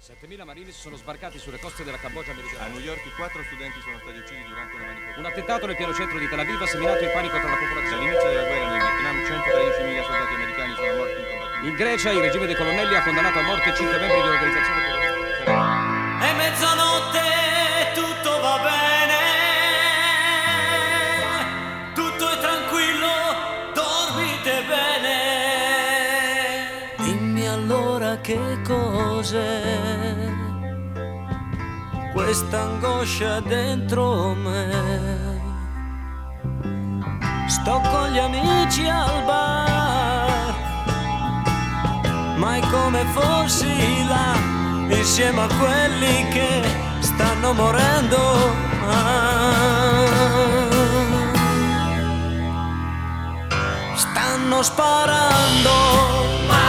7.000 marines sono sbarcati sulle coste della Cambogia A meridionale. New York 4 studenti sono stati uccisi durante una manifestazione. Un attentato nel pieno centro di Tel Aviv ha seminato il panico tra la popolazione. Dall'inizio della guerra nel Vietnam 113.000 soldati americani sono morti in combattimenti. In Grecia il regime dei colonnelli ha condannato a morte 5 membri di un'organizzazione terroristica. È mezzanotte, tutto va bene, tutto è tranquillo, dormite bene. Dimmi allora che cos'è questa angoscia dentro me. Sto con gli amici al bar, ma è come fossi là, insieme a quelli che stanno morendo. Stanno sparando, ma